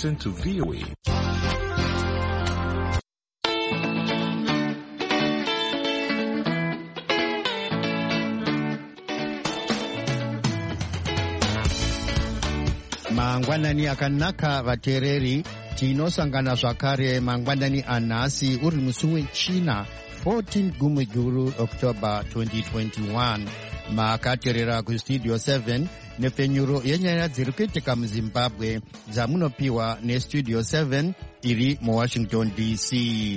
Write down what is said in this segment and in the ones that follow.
Listen to VOA. Mangwanani akanaka vatereri, tinosangana zvakare mangwanani anhasi uri musi weChina 14 Gumiguru October 2021. Makaterera kustudio 7 nepfenyuro yenyaya dziri kuitika muZimbabwe dzamunopiwa nestudio 7 iri muWashington DC.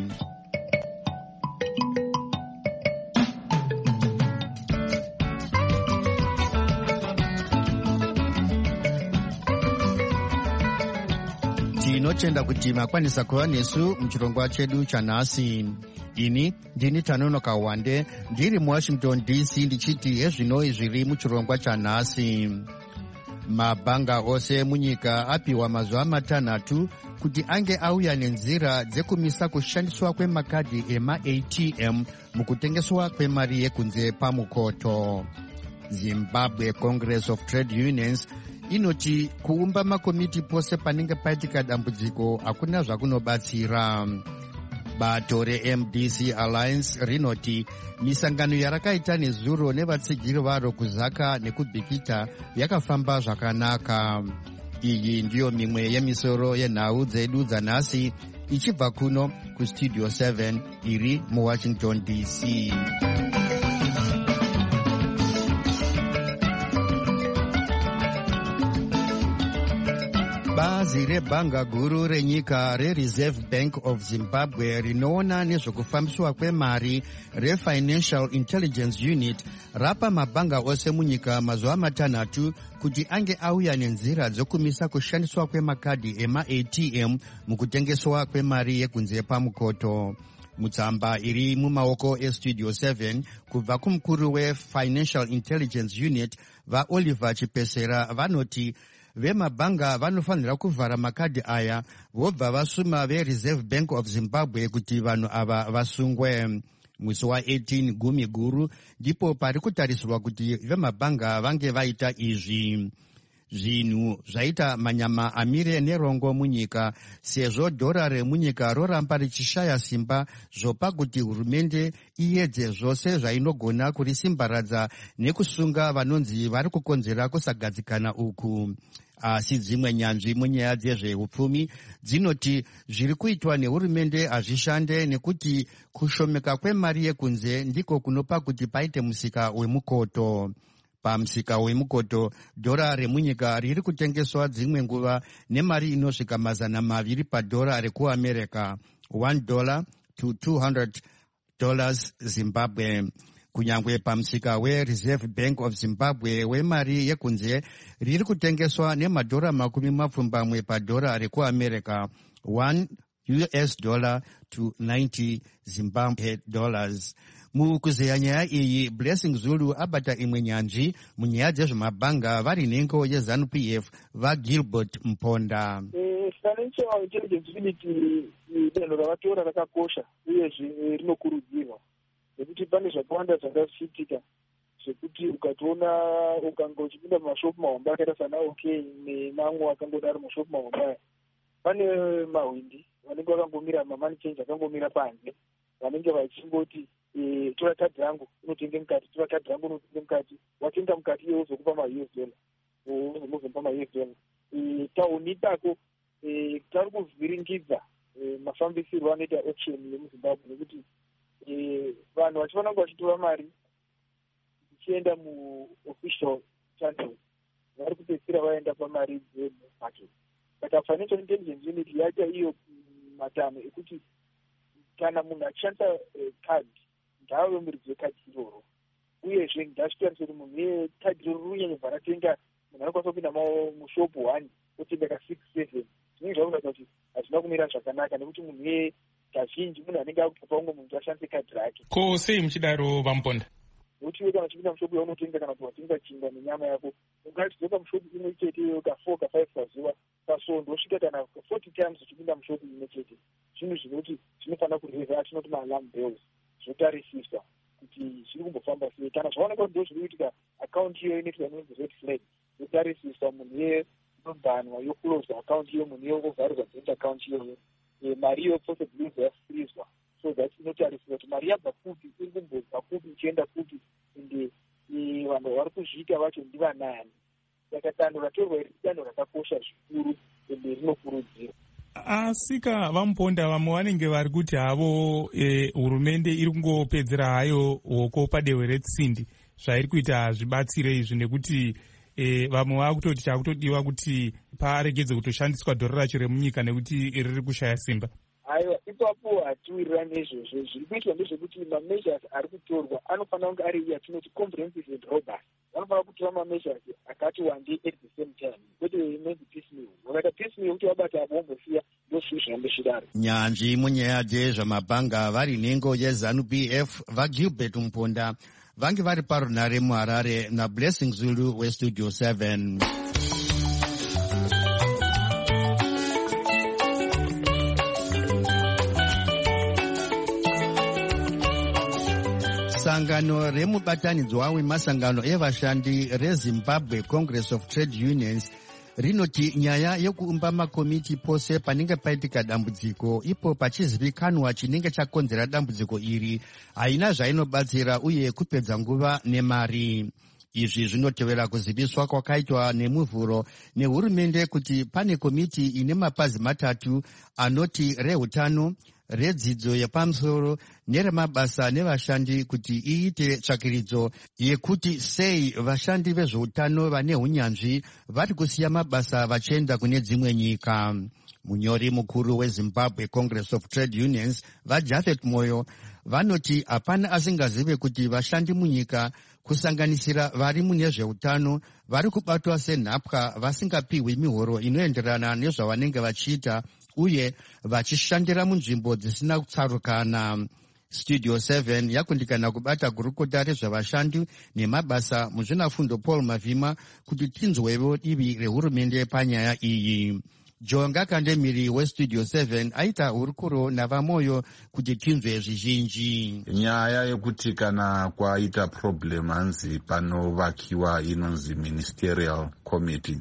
Tinotenda kuti makwanisa kuva nesu muchirongwa chedu chanhasi. Ini ndini Tanonoka Wande ndiri muWashington DC ndichiti hezvinoi zviri muchirongwa chanhasi. Mabhanga ose munyika apiwa mazuva 6 kuti ange auya nenzira dzekumisa kushandiswa kwemakadhi ema-ATM mukutengeswa kwemari yekunze pamukoto. Zimbabwe Congress of Trade Unions inoti kuumba makomiti pose panenge paitika dambudziko hakuna zvakunobatsira. Bato reMDC Alliance rinoti misangano yarakaita nezuro nevatsigiri varo kuzaka nekubhikita yakafamba zvakanaka. Iyi ndiyo mimwe yemisoro yenhau dzedu dzanhasi ichibva kuno kustudio 7 iri muWashington DC. Bazi rebhanga guru renyika reReserve Bank of Zimbabwe rinoona nezvokufambiswa kwemari reFinancial Intelligence Unit rapa mabhanga ose munyika mazuva 6 kuti ange auya nenzira dzokumisa kushandiswa kwemakadhi ema-ATM mukutengeswa kwemari yekunze pamukoto. Mutsamba iri mumaoko estudio 7 kubva kumukuru weFinancial Intelligence Unit vaOliver Chipesera vanoti vemabhanga vanofanira kuvhara makadhi aya vobva vasuma veReserve Bank of Zimbabwe kuti vanhu ava vasungwe. Musi wa18 Gumiguru ndipo pari kutarisirwa kuti vemabhanga vange vaita izvi. Zvinhu zvaita manyama amire nerongo munyika sezvo dhora remunyika roramba richishaya simba zvopa kuti hurumende iedze zvose zvainogona kurisimbaradza nekusunga vanonzi vari kukonzera kusagadzikana uku. Asi dzimwe nyanzvi munyaya dzezveupfumi dzinoti zviri kuitwa nehurumende hazvishande nekuti kushomeka kwemari yekunze ndiko kunopa kuti paite musika wemukoto. Pamusika wemukoto dhora remunyika riri kutengeswa dzimwe nguva nemari inosvika $200 padhora rekuAmerica, $1 to $200 Zimbabwe. Kunyangwe pamusika weReserve Bank of Zimbabwe wemari yekunze riri kutengeswa nemadhora $20 padhora rekuAmerica, $1 to 90 Zimbabwe dollars. Mukuzeya nyaya iyi, Blessing Zulu abata imwe nyanzvi munyaya dzezvemabhanga vari nhengo yeZANU-PF vaGilbert Mponda. Financial Intelligence Unit danho ravatora rakakosha uyezve rinokurudzirwa nekuti pane zvakawanda zvakachitika zvekuti ukatoona ukanga uchipinda mumashopu mahombe akaita sana OK nemamwe akangodaro mushopu mahombe aya, pane mahwindi vanenge vakangomira mamani change akangomira panze vanenge vachingoti tora kadhi rangu unotenge mukati, tora kadhi rangu unotenge mukati, watenga mukati iye uzokupa $US uzomuzopa $US. Tauni itako tari kuvhiringidza mafambisirwo anoita auction yemuZimbabwe nekuti vanhu vachifanira kunge vachitora mari ichienda muofficial channels vari kupedzisira vaenda pamari dzemarket. Saka Financial Intelligence Unit yaita iyo matano ekuti kana munhu achishandisa kadhi ngaaromiridzwe kadhi iroro, uyezve ngachitarise kuti munhu yekadhi iroro runyanyobva ratenga munhu anokwanisa kupinda mushopu 1 otenga ka6-7 zvinenge zvakuratidza kuti hazvina kumira zvakanaka nekuti munhu kazhinji munhu anenge akutopa umwe munhu ashandise kadhi rake. Ko sei muchidaro vaMuponda? Nokuti iwe kana uchipinda mushopu yaunotenga kana kuti watenga chingwa nenyama yako ungatidzoka mushopu imwe chete iyo ka4 ka5 pazuva pasvondo osvika kana 40 times uchipinda mushopu imwe chete. Zvinhu zvinoti zvinofanira kureva tinoti ma-alarm bells zvotarisiswa kuti zviri kumbofamba sei. Kana zvaoneka kuti ndo zviri kuitika akaunti iyo inoitwa inonzi red flag yotarisiswa munhu inobhanwa yokuloza akaunti yemunhu yovharirwa joint akaunti iyoyo, mari iyo possibly yafrizwa. So that inotarisira kuti mari yabva kupi, iri kumbobva kupi ichienda kupi, ende vanhu vari kuzviita vacho ndivanani. Saka danho ratorwa iri danho rakakosha zvikuru ende rinokurudzirwa. Asika vamuponda vamwe vanenge vari kuti havo hurumende iri kungopedzera hayo hoko padehwe retsindi zvairi kuita hazvibatsire izvi, nekuti vamwe vakutoti chakutodiwa kuti paregedze kutoshandiswa dhora racho remunyika nekuti riri kushaya simba. Aiwa, ipapo hatiwirirani nezvozvo. Zviri kuitwa ndezvekuti mameasures ari kutorwa anofanira kunge ari yatinoti comprehensive and robust. Vanofanira kutora mameasures akati wandei at the same time, kwete inonzi piecemeal. Vakaita piecemeal kuti vabata apo vombosiya ndozviro zvirambe zvidaro. Nyanzvi munyaya dzezvamabhanga vari nhengo yeZANU-PF vaGilbert Muponda vange vari parunhare muHarare naBlessing Zulu weStudio 7. Sangano remubatanidzwa wemasangano evashandi reZimbabwe Congress of Trade Unions rinoti nyaya yekuumba makomiti pose panenge paitika dambudziko ipo pachizivikanwa chinenge chakonzera dambudziko iri haina zvainobatsira uye kupedza nguva nemari. Izvi zvinotevera kuziviswa kwakaitwa nemuvhuro nehurumende kuti pane komiti ine mapazi matatu anoti rehutano, redzidzo yepamusoro neremabasa nevashandi kuti iite tsvakiridzo yekuti sei vashandi vezveutano vane unyanzvi vari kusiya mabasa vachienda kune dzimwe nyika. Munyori mukuru weZimbabwe Congress of Trade Unions vaJafet Moyo vanoti hapana asingazive kuti vashandi munyika kusanganisira vari mune zveutano vari kubatwa senhapwa vasingapiwi mihoro inoenderana nezvavanenge vachiita uye vachishandira munzvimbo dzisina kutsarukana. Studio 7 yakundikana kubata gurukota rezvavashandi nemabasa muzvinafundo Paul Mavhima kuti tinzwevo divi rehurumende panyaya iyi. Jonga Kandemiri weStudio 7 aita hurukuro navamoyo kuti tinzwe zvizhinji. Nyaya yekuti kana kwaita problem hanzi panovakiwa inonzi ministerial committee,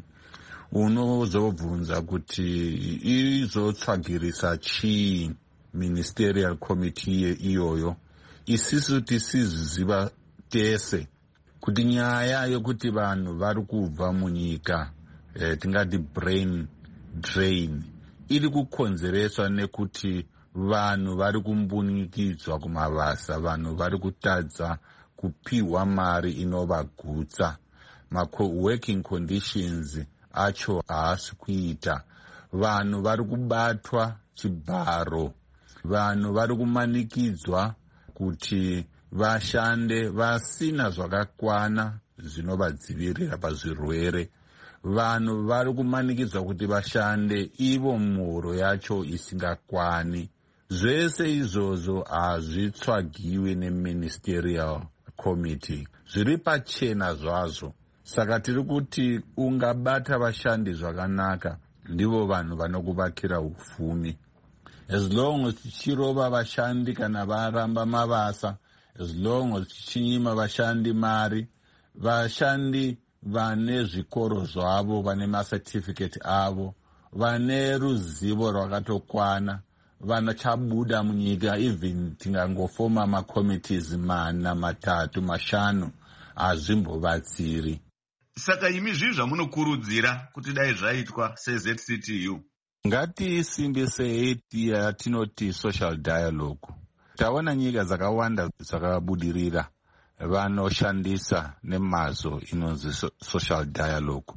unozobvunza kuti izotsvagirisa chii ministerial committee iyoyo. Isisu tisiziva tese kuti nyaya yekuti vanhu vari kubva munyika, tingati brain drain, iri kukonzereswa nekuti vanhu vari kumbunikidzwa kumabasa, vanhu vari kutadza kupiwa mari inovagutsa, working conditions acho haasi kuita, vanhu vari kubatwa chibharo, vanhu vari kumanikidzwa kuti vashande vasina zvakakwana zvinovadzivirira pazvirwere, vanhu vari kumanikidzwa kuti vashande ivo muhoro yacho isingakwani. Zvese izvozvo hazvitsvagiwi neministerial committee, zviri pachena zvazvo. Saka tiri kuti ungabata vashandi zvakanaka ndivo vanhu vanokuvakira upfumi. As long as tichirova vashandi kana varamba mabasa, as long as tichinyima vashandi mari, vashandi vane zvikoro zvavo, vane macertificate avo, vane ruzivo rwakatokwana, vanachabuda munyika, even tingangofoma makomitees 4, 3, 5 hazvimbovatsiri. Saka imi zvii zvamunokurudzira kuti dai zvaitwa seZCTU? Ngatisimbisei yatinoti social dialogue. Taona nyika dzakawanda dzakabudirira vanoshandisa nemazvo inonzi social dialogue.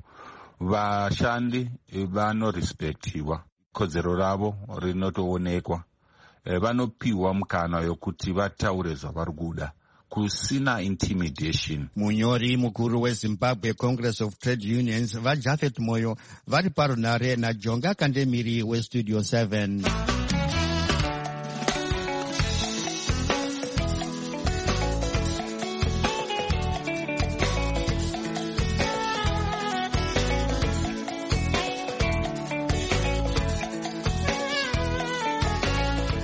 Vashandi vanorespektiwa, kodzero ravo rinotoonekwa, vanopiwa mukana yokuti vataure zvavari kuda kusina intimidation. Munyori mukuru weZimbabwe Congress of Trade Unions vaJafet Moyo vari parunhare naJonga Kandemiri weStudio 7.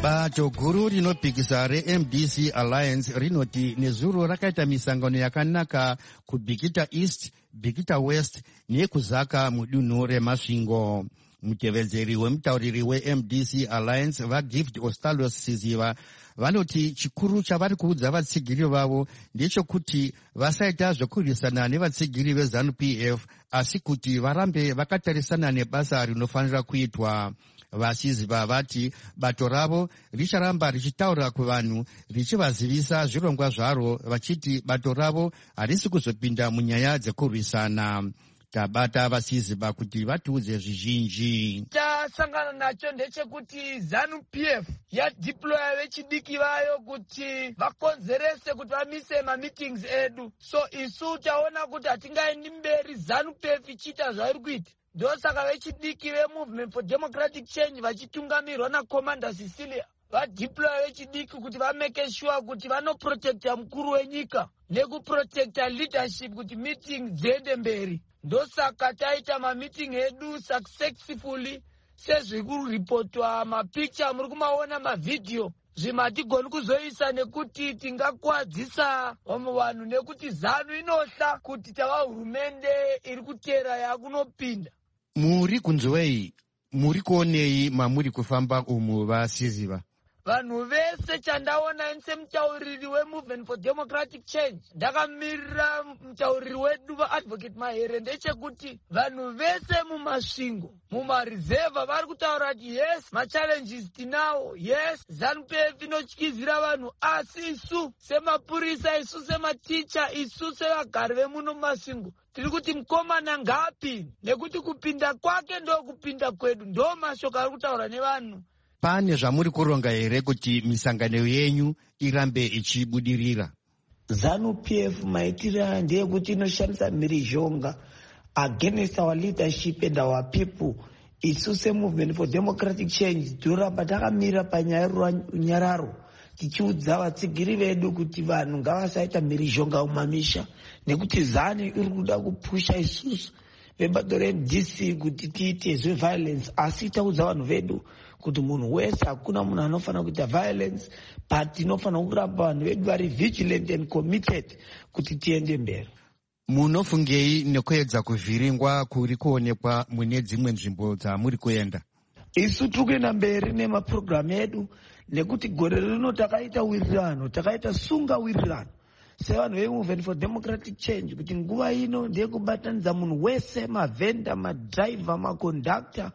bato guru rinopikisa reMDC Alliance rinoti nezuro rakaita misangano yakanaka kuBhikita East, Bhikita West nekuzaka mudunhu remasvingo. Mutevedzeri wemutauriri weMDC Alliance vaGift Ostalos Siziva vanoti chikuru chavari kuudza vatsigiri vavo ndechekuti vasaita zvekurwisana nevatsigiri veZANU-PF asi kuti varambe vakatarisana nebasa rinofanira kuitwa. Vasiziva vati bato ravo richaramba richitaura kuvanhu richivazivisa zvirongwa zvaro vachiti bato ravo harisi kuzopinda munyaya dzekurwisana. Tabata vasiziva kuti vatiudze zvizhinji. Tasangana nacho ndechekuti ZANU-PF yadeploya vechidiki vayo kuti vakonzerese kuti vamise mameetings edu. So isu taona kuti hatingaendi mberi ZANU-PF ichiita zvairi kuita. Ndosaka vechidiki veMovement for Democratic Change vachitungamirwa naCommander Cecilia vadeploya vechidiki kuti vamake sure kuti vanoprotecta mukuru wenyika nekuprotecta leadership kuti meeting dziende mberi. Ndosaka taita mameeting edu successfully sezvikuripotwa mapicture muri kumaona mavideo zvimatigoni kuzoisa nekuti tingakwadzisa vamwe vanhu nekuti ZANU inohla kuti tava hurumende iri kutera yakunopinda. Muri kunzwei, muri kuonei mamuri kufamba umu vasiziva? Vanhu vese chandaona semutauriri weMovement for Democratic Change ndakamirira mutauriri wedu vaAdvocate Mahere ndechekuti vanhu vese mumasvingo mumarizevha vari kutaura kuti yes machallenges tinawo, yes ZANU-PF inotyizira vanhu asi isu semapurisa, isu sematicha, isu sevagari vemuno mumasvingo tiri kuti mukomana ngaapinde nekuti kupinda kwake ndo kupinda kwedu, ndo mashoko ari kutaura nevanhu. Pane zvamuri kuronga here kuti misangano yenyu irambe ichibudirira? ZANU-PF maitira ndeyekuti inoshandisa mhirizhonga against our leadership and our people. Isu seMovement for Democratic Change tinoramba takamira panyaya runyararo tichiudza vatsigiri vedu kuti vanhu ngavasaita mhirizhonga mumamisha nekuti ZANU iri kuda kupusha isusu vebato reMDC kuti tiite zveviolence asi taudza vanhu vedu kuti munhu wese hakuna munhu anofanira kuita violence but inofanira kuramba vanhu vedu vari vigilant and committed kuti tiende mberi. Munofungei nekuedza kuvhiringwa kuri kuonekwa mune dzimwe nzvimbo dzamuri kuenda? Isu tiri kuenda mberi nemapurogiramu edu nekuti gore rino takaita wirirano, takaita sunga wirirano sevanhu veMovement for Democratic Change kuti nguva ino ndeyekubatanidza munhu wese, mavhenda, madhiraivha, makondakta,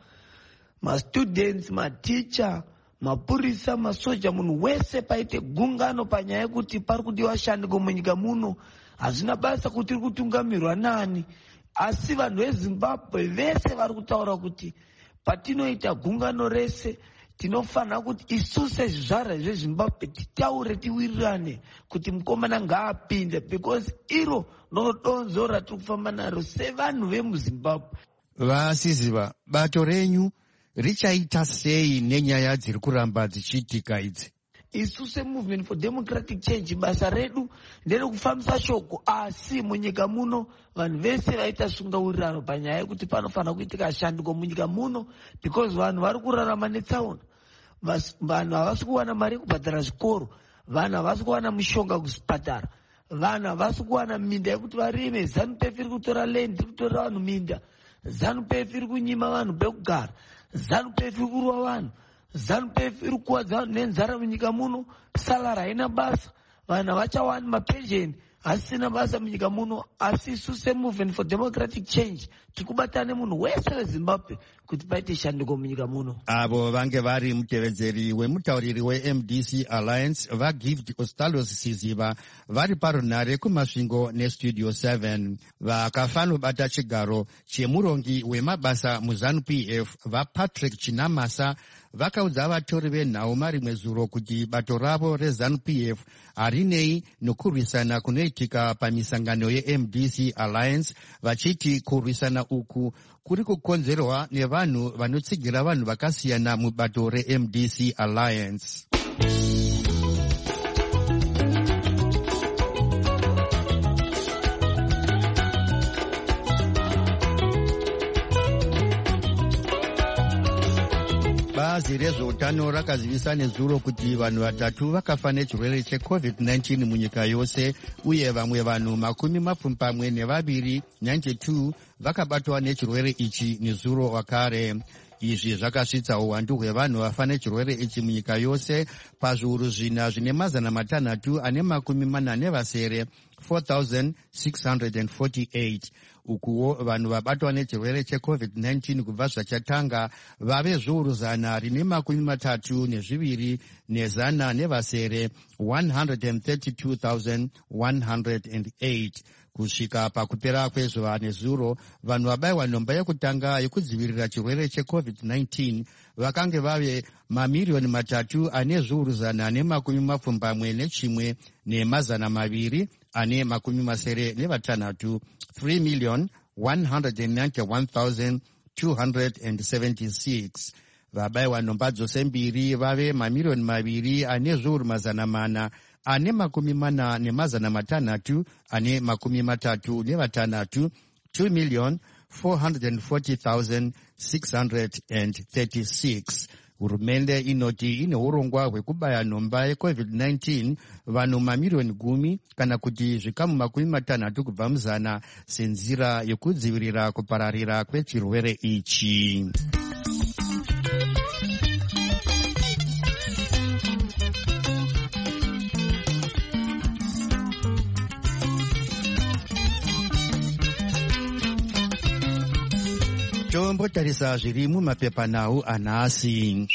mastudents, maticha, mapurisa, masoja, munhu wese paite gungano panyaya yekuti pari kudiwa shandiko munyika muno. Hazvina basa kuti iri kutungamirwa nani, asi vanhu veZimbabwe vese vari kutaura kuti patinoita gungano rese tinofanira kuti isu sezvizvarwa zveZimbabwe titaure tiwirirane kuti mukomana ngaapinde because iro ndodonzo ratiri kufamba naro sevanhu vemuZimbabwe. Vasiziva, bato renyu richaita sei nenyaya dziri kuramba dzichiitika idzi? Isu seMovement for Democratic Change basa redu nderekufambisa shoko asi munyika muno vanhu vese vaita sungaurirano panyaya yekuti panofanira kuitika shandiko munyika muno because vanhu vari kurarama netsaona. Vanhu havasi kuwana mari yekubhadhara zvikoro, vanhu havasi kuwana mishonga kuzvipatara, vanhu havasi kuwana minda yekuti varime. ZANU-PF iri kutora land, iri kutora vanhu minda. ZANU-PF iri kunyima vanhu pekugara. ZANU-PF iri kurwa vanhu. ZANU-PF iri kuwadza nenzara munyika muno. Salary haina basa, vanhu havachawani mapensheni asina basa munyika muno. Asi isu seMovement for Democratic Change tiri kubatana nemunhu wese weZimbabwe kuti paite shandiko munyika muno. Avo vange vari mutevedzeri wemutauriri weMDC Alliance vaGift Ostalos Siziva vari parunhare kumasvingo neStudio 7. Vakafanobata chigaro chemurongi wemabasa muZANU-PF vaPatrick Chinamasa vakaudza vatori venhau marimwe zuro kuti bato ravo reZANU-PF harinei nokurwisana kunoitika pamisangano yeMDC Alliance, vachiti kurwisana uku kuri kukonzerwa nevanhu vanotsigira vanhu vakasiyana mubato reMDC Alliance. Bazi rezveutano rakazivisa nezuro kuti vanhu 3 vakafa nechirwere cheCovid-19 munyika yose, uye vamwe vanhu 72 92 vakabatwa nechirwere ichi nezuro wakare. Izvi zvakasvitsa uwandu hwevanhu vafa nechirwere ichi munyika yose pazviuru zvina zvine 440 4,648. Ukuwo vanhu vabatwa nechirwere cheCovid-19 kubva zvachatanga vave zviuru 132 nezana 132,108. Kusvika pakupera kwezuva nezuro, vanhu vabayiwa nhomba yekutanga yekudzivirira chirwere cheCovid-19 vakange vave 3,371,276 3,191,276. Vabayiwa nhomba dzose mbiri vave 2,440,636 2,440,636. Hurumende inoti ine urongwa hwekubaya nhomba yeCovid-19 vanhu 10,000,000 kana kuti zvikamu 60 kubva muzana senzira yekudzivirira kupararira kwechirwere ichi. Tombotarisa zviri mumapepanhau anhasi.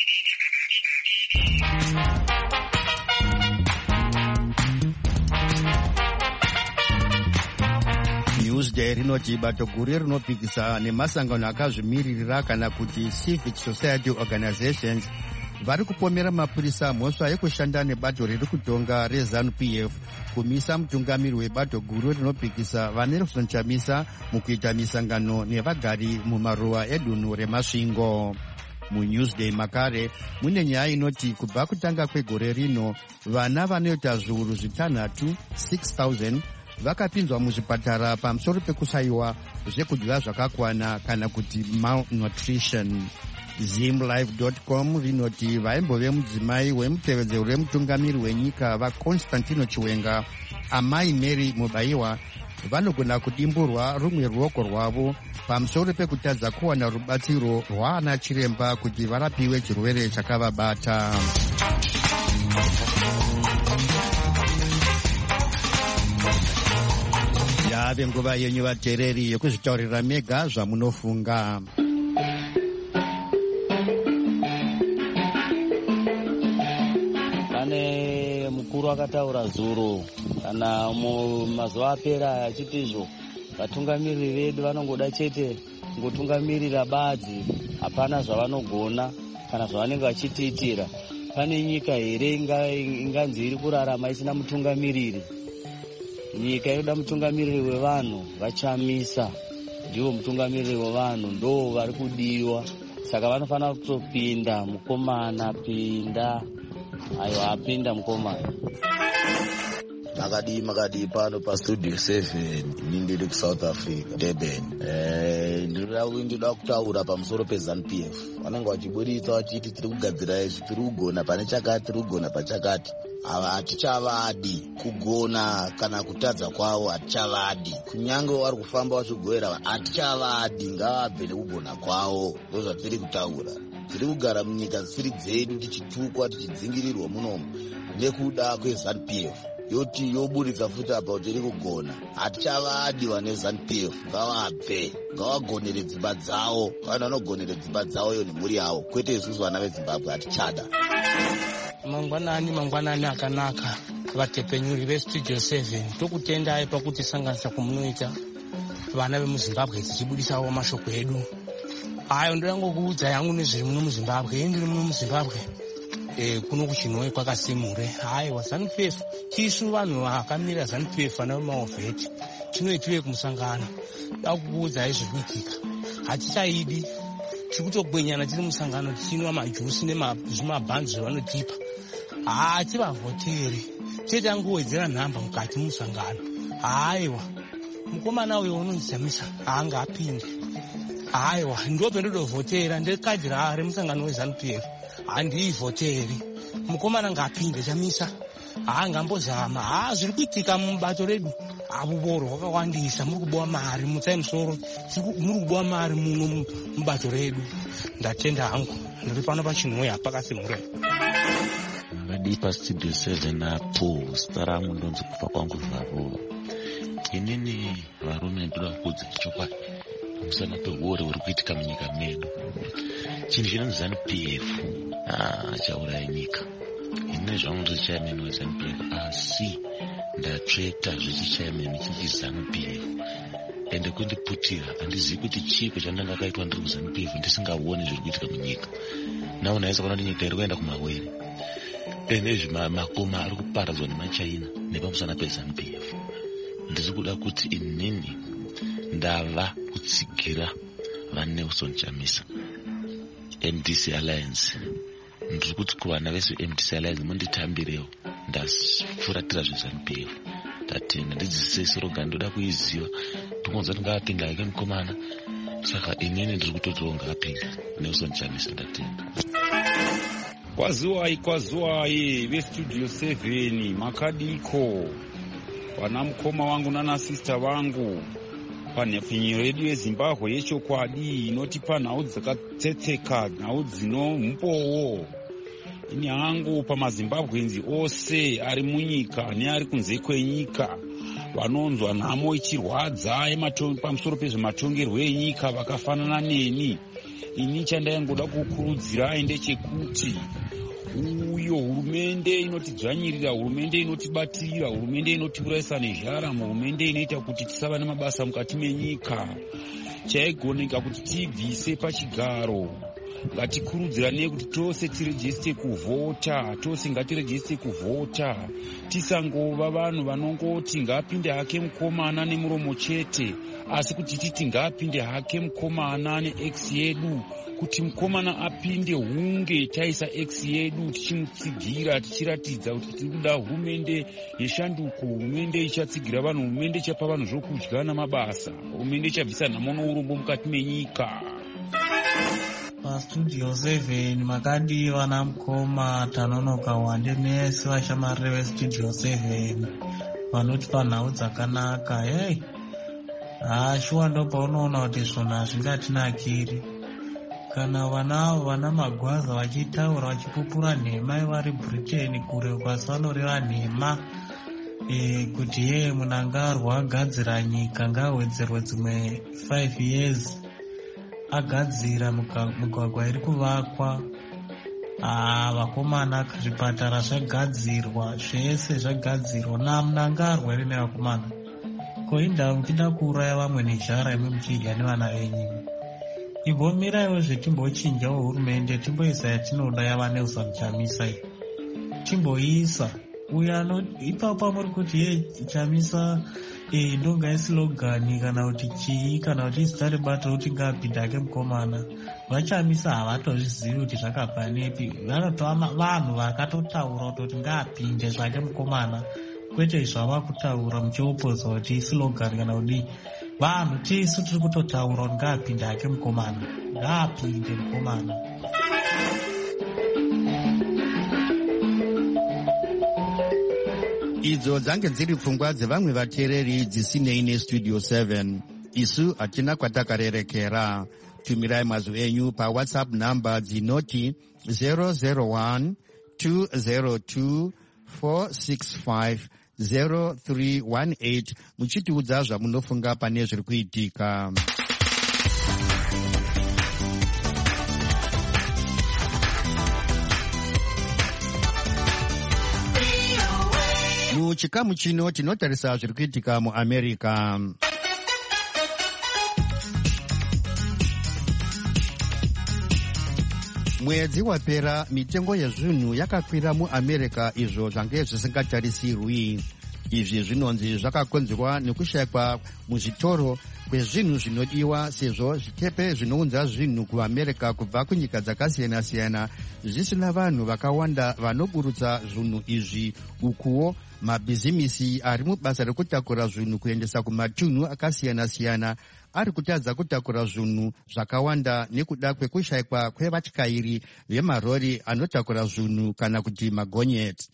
Newsday rinoti bato guru rinopikisa nemasangano akazvimiririra kana kuti civic society organizations vari kupomera mapurisa mhosva yekushanda nebato riri kutonga reZANU-PF kumisa mutungamiri webato guru rinopikisa vane ruzonchamisa mukuita misangano nevagari mumaruwa edunhu remasvingo. MuNewsday makare mune nyaya inoti kubva kutanga kwegore rino vana vanoita zviuru 6,000 vakapinzwa muzvipatara pamusoro pekusayiwa zvekudya zvakakwana kana kuti malnutrition. Zimlive.com rinoti vaimbove mudzimai wemutevedzero wemutungamiri wenyika vaConstantino Chiwenga, amai Mary Mubayiwa, vanogona kudimburwa rumwe ruoko rwavo pamusoro pekutadza kuwana rubatsiro rwaana chiremba kuti varapiwe chirwere chakavabata. Yave nguva yenyu vateereri yekuzvitaurira mega zvamunofunga. Mukuru akataura zuro kana mazuva apera achitizvo vatungamiriri vedu vanongoda chete ngotungamirira badzi, hapana zvavanogona kana zvavanenge vachitiitira. Pane nyika here inganzi iri kurarama isina mutungamiriri? Nyika inoda mutungamiriri wevanhu, vachamisa ndiwo mutungamiriri wevanhu, ndo vari kudiwa. Saka vanofanira kutopinda. Mukomana pinda. Ayo apinda mukomana. Makadi pano pastudio 7 ndiri kuSouth Africa, Durban. Ndinoda kutaura pamusoro peZANU-PF. Vanenge vachiburitsa vachiti tiri kugadzira izvi, tiri kugona pane chakati, tiri kugona pachakati. Ava hatichavadi kugona kana kutadza kwavo, hatichavadi. Kunyange vari kufamba vachigoera, hatichavadi, ngavabve nekugona kwavo. Ndozvatiri kutaura. Tiri kugara munyika dzisiri dzedu tichitukwa tichidzingirirwa munomu nekuda kweZANU-PF. Yoti yoburitsa futi apa kuti iri kugona. Hatichavadi vane ZANU-PF, ngavabve, ngavagonere dzimba dzavo. Vanhu vanogonere dzimba dzavo iyo nemhuri yavo, kwete isusu vana veZimbabwe hatichada. Mangwanani akanaka vatepenyuri veStudio 7, tokutendai pakuti sanganisa kumunoita vana vemuZimbabwe tichibudisawo mashoko edu. Ayo ndoyangokuudza yangu nezviri muno muZimbabwe. Ndiri muno muZimbabwe kuno kuchinwe kwakasimure. Haiwa ZANU-PF, tisu vanhu vakamirira ZANU-PF vana vemaovheti tinoitiwe kumusangano. Dakukuudzai zviri kuitika, hatichaidi. Tiri kutogwenyana tiri musangano tichinwa majusi nezvimabhanzi zvavanotipa. Hativavhoteri, tete angowedzera nhamba mukati musangano. Haiwa mukomana uyo unonzamisa haanga apinde. Aiwa, ndope ndodovhotera ndekadhi remusangano weZANU-PF. Handiivhoteri. Mukomana ngapinde Chamisa. Ngambozama. Zviri kuitika mubato redu. Abuboro wakawandisa, muri kubowa mari mutsai musoro. Muri kubowa mari muno mubato redu. Ndatenda hangu. Ndiri pano pachinhoya pakasimura. Vakadipa Studio 7 apo zita rangu ndonzi kufa kwangu Varova. Inini varume ndoda kuudza chokwadi pamusana peuore huri kuitika munyika medu. Chinhu chinonzi ZANU-PF chauraya nyika. Inini zvangu ndiri chairman weZANU-PF asi ndatsveta zvechichairman cheZANU-PF. Ende kundiputira handizivi kuti chiiko chandangakaitwa ndiri kuZANU-PF ndisingaoni zviri kuitika munyika. Nawo naisa kana kuti nyika iri kuenda kumawere. Nezvi makoma ari kuparadzwa nemaChina nepamusana peZANU-PF. Ndiri kuda kuti inini ndava kutsigira vaNelson Chamisa MDC Alliance. Ndiri kuti kuvana vese MDC Alliance munditambirewo ndafuratira zveZANU-PF. Ndatenda ndidzidzisei slogan ndoda kuiziva tokonza kuti ngavapinda hake mukomana. Saka inini ndiri kutotiwo ngavapinda Nelson Chamisa. Ndatenda. Kwazuwai veStudio 7 makadiko vana mukoma wangu nana sister vangu panhepfinyi redu yeZimbabwe yechokwadi inotipa nhau dzakatsetseka, nhau dzino mumpowo. Ini hangu pamaZimbabwenzi ose ari munyika neari kunze kwenyika vanonzwa nhamo ichirwadza pamusoro pezvematongerwo enyika vakafanana neni. Ini chandaingoda kukurudzirai ndechekuti uyo hurumende inotidzvanyirira, hurumende inotibatirira, hurumende inotiurayisa nezhara, hurumende inoita kuti tisava nemabasa mukati menyika, chaigoneka kuti tiibvise pachigaro. Ngatikurudziranei kuti tose tirejeste kuvhota, tose ngatirejeste kuvhota. Tisangova vanhu vanongoti ngapinde hake mukomana nemuromo chete, asi kuti titi ngapinde hake mukomana neX yedu. Kuti mukomana apinde hunge taisa X yedu tichimutsigira, tichiratidza kuti tiri kuda hurumende yeshanduko, hurumende ichatsigira vanhu, hurumende ichapa vanhu zvokudya namabasa, hurumende ichabvisa nhamo nourombo mukati menyika. PaStudio 7 makadi vana mukoma tanonoka wande nesi vashamarire veStudio 7 vanotipa nhau dzakanaka. Shuwa ndo paunoona kuti zvona hazvingatinakiri. Kana vanavo vana magwaza vachitaura vachipupura nhema vari Britain kure kwasi vanoreva nhema kuti Mnangagwa agadzira nyika ngawedzerwe dzimwe 5 years. Agadzira mugwagwa iri kuvakwa, vakomana zvipatara zvagadzirwa, zvese zvagadzirwa naMnangagwa iri nevakomana. Ko inda muchida kuuraya vamwe nezhara imi muchidya nevana venyu. Imbomirawo zvetimbochinjawo hurumende, timboisa yatinoda yavaNelson Chamisa iyi. Timboisa uyo ipapo muri kuti Chamisa ndonga yeslogani kana kuti chii kana kuti zita rebato kuti ngapinda hake mukomana. VaChamisa havatozvizivi kuti zvakabva nepi. Vanotova vanhu vakatotaura kuti ngapinde zvake mukomana, kwete zvava kutaura muchiopodza kuti slogan kana kudii. Vanhu tisu tiri kutotaura kuti ngapinde hake mukomana, ngapinde mukomana. Idzo dzange dziri pfungwa dzevamwe vateereri dzisinei neStudio 7. Isu hatina kwatakarerekera. Tumirai mazwi enyu paWhatsApp namba dzinoti 001 202 465 0318 muchitiudza zvamunofunga pane zviri kuitika. Muchikamu chino tinotarisa zviri kuitika muAmerica. Mwedzi wapera mitengo yezvinhu yakakwira muAmerica, izvo zvange zvisingatarisirwi. Izvi zvinonzi zvakakonzerwa nekushayikwa muzvitoro kwezvinhu zvinodiwa, sezvo zvikepe zvinounza zvinhu kuAmerica kubva kunyika dzakasiyana-siyana zvisina vanhu vakawanda vanoburutsa zvinhu izvi. Ukuwo mabhizimisi ari mubasa rekutakura zvinhu kuendesa kumatunhu akasiyana-siyana ari kutadza kutakura zvinhu zvakawanda nekuda kwekushayikwa kwevatyairi vemarori anotakura zvinhu kana kuti magonyeti.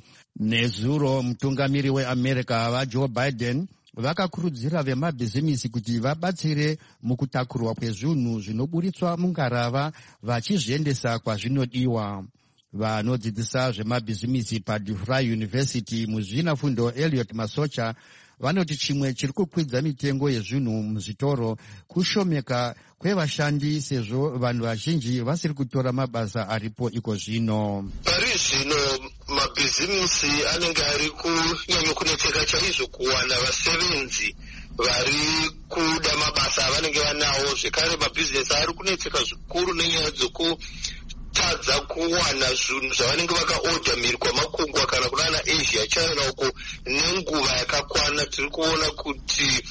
Nezuro mutungamiri weAmerica vaJoe Biden vakakurudzira vemabhizimisi kuti vabatsire mukutakurwa kwezvinhu zvinoburitswa mungarava vachizviendesa kwazvinodiwa. Vanodzidzisa zvemabhizimisi paDeFry University muzvinafundo Elliot Masocha vanoti chimwe chiri kukwidza mitengo yezvinhu muzvitoro kushomeka kwevashandi, sezvo vanhu vazhinji vasiri kutora mabasa aripo iko zvino. Pari zvino mabhizimisi anenge ari kunyanya kunetseka chaizvo kuwana vasevenzi vari kuda mabasa avanenge vanawo. Zvekare mabhizinesi ari kunetseka zvikuru nenyaya dzokutadza kuwana zvinhu zvavanenge vakaodha mhiri kwamakungwa kana kunana Asia, China uko nenguva yakakwana. Tiri kuona kuti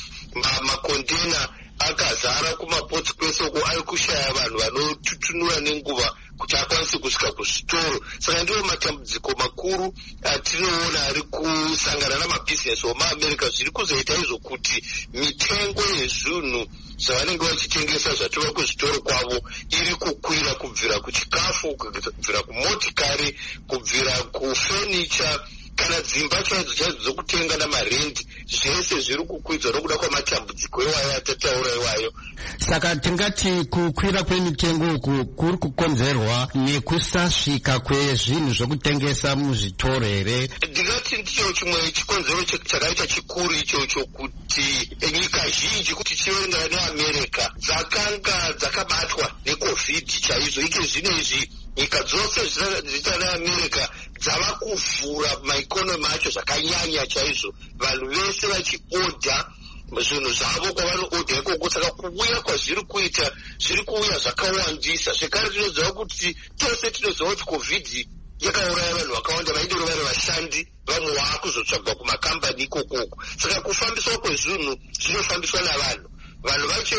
makondena akazara kumapotsi kwese uko ari kushaya vanhu vanotutunura nenguva kuti akwanise kusvika kuzvitoro. Saka ndiwo matambudziko makuru atinoona ari kusangana namabhizinesi omaAmerica. Zviri kuzoita izvo kuti mitengo yezvinhu zvavanenge vachitengesa zvatova kuzvitoro kwavo iri kukwira, kubvira kuchikafu, kubvira kumotikari, kubvira kufenicha kana dzimba chaidzo chaidzo dzokutenga namarendi. Zvese zviri kukwidzwa nokuda kwamatambudziko iwayo atataura iwayo. Saka tingati kukwira kwemitengo uku kuri kukonzerwa nekusasvika kwezvinhu zvokutengesa muzvitoro here? Ndingati ndicho chimwe chikonzero chakaita chikuru ichocho, kuti nyika zhinji kuti chive neAmerica dzakanga dzakabatwa neCovid chaizvo. Ike zvinezvi nyika dzose dzita neAmerica dzava kuvhura maikonomi acho zvakanyanya chaizvo, vanhu vese vachiodha zvinhu zvavo kwavanoodha ikoko. Saka kuuya kwazviri kuita zviri kuuya zvakawandisa. Zvekare tinoziva kuti tose tinoziva kuti Covid yakauraya vanhu vakawanda vaidero vari vashandi, vamwe vaakuzotsvagwa kumakambani ikokoko. Saka kufambiswa kwezvinhu zvinofambiswa navanhu. Vanhu vacho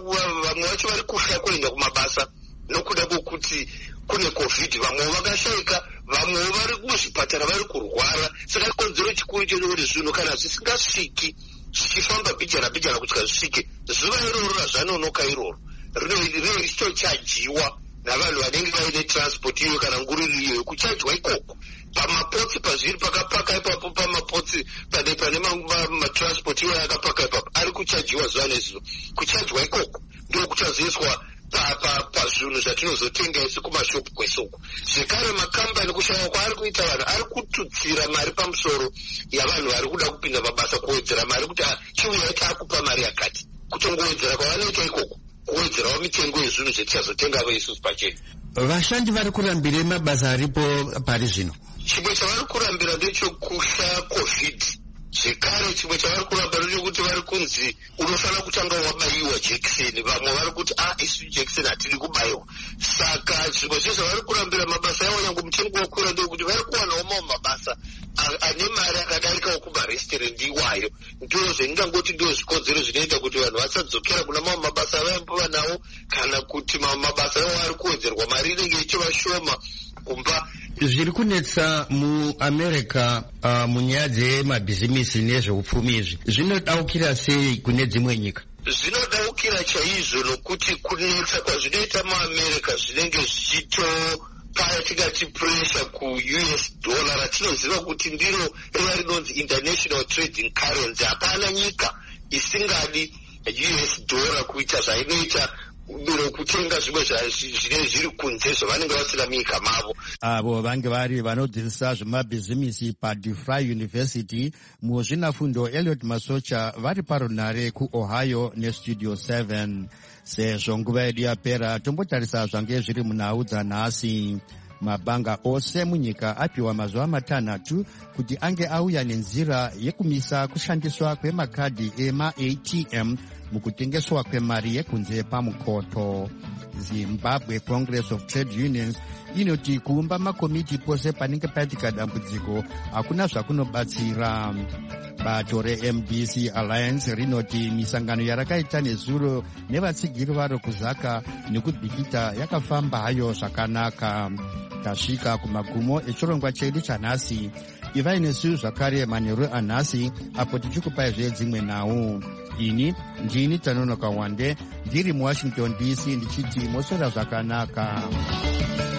vamwe vacho vari kufa kuenda kumabasa nokuda kwokuti kune Covid. Vamwe vakashayika, vamwe vari muzvipatara vari kurwara. Saka konzero chikuru chekuti zvinhu kana zvisingasviki zvichifamba bijana kusvika zvisvike, zuva iroro razvanonoka iroro rinenge richitochajiwa navanhu vanenge vaine transport iyo kana ngururi iyo kuchajwa ikoko pamapotsi pazviri pakapaka ipapo pamapotsi pane matransport iwayo akapaka ipapo ari kuchajiwa zuva nezuva. Kuchajwa ikoko ndio kuchazoiswa pazvinhu zvatinozotenga isi kumashopu kwesoko. Zvekare makambani kushaya kwaari kuita vanhu ari kututsira mari pamusoro yavanhu vari kuda kupinda mabasa, kuwedzera mari kuti chiuya taakupa mari yakati. Kutongowedzera kwavanoita ikoko kuwedzerawo mitengo yezvinhu zvetichazotengawo isusu pachena. Vashandi vari kurambira mabasa aripo pari zvino. Chimwe chavari kurambira ndechokushaya Covid. Zvekare chimwe chavari kuramba ndechekuti vari kunzi unofanira kutanga wabaiwa jekiseni. Vamwe vari kuti isu jekiseni hatiri kubayiwa. Saka zvimwe zvese vari kurambira mabasa yavo nyange mutengo wakwira ndekuti vari kuwanawo mamwe mabasa ane mari akadarikawo kumarestaurant iwayo. Ndizvo zvendingangoti ndio zvikonzero zvinoita kuti vanhu vasadzokera kuna mamwe mabasa avaimbova nawo, kana kuti mamwe mabasa iwo ari kuwedzerwa mari inenge ichiva shoma kumba. Zviri kunetsa muAmerica munyaya dzemabhizimisi nezveupfumi izvi zvinodaukira sei kune dzimwe nyika? Zvinodaukira chaizvo, nokuti kunetsa kwazvinoita muAmerica zvinenge zvichitopa tingati pressure kuUS dollar ratinoziva kuti ndiro riva rinonzi international trading currency. Hapana nyika isingadi US dollar kuita zvainoita kutenga zvimwe zvinenge zviri kunze zvavanenge vasina munyika mavo. Avo vange vari vanodzidzisa zvemabhizimisi paDeFry University muzvinafundo Elliot Masocha vari parunare kuOhio neStudio 7. Sezvo nguva yedu yapera, tombotarisa zvange zviri munhau dzanhasi. Mabhanga ose munyika apiwa mazuva matanhatu kuti ange auya nenzira yekumisa kushandiswa kwemakadhi ema-ATM mukutengeswa kwemari yekunze pamukoto. Zimbabwe Congress of Trade Unions inoti kuumba makomiti pose panenge paitika dambudziko hakuna zvakunobatsira. Bato reMDC Alliance rinoti misangano yarakaita nezuro nevatsigiri varo kuzaka nekubhikita yakafamba hayo zvakanaka. Tasvika kumagumo echirongwa chedu chanhasi. Ivai nesu zvakare manheru anhasi apo tichikupai dzimwe nhau. ini ndini Tanonoka Wande ndiri muWashington DC ndichiti moswera zvakanaka.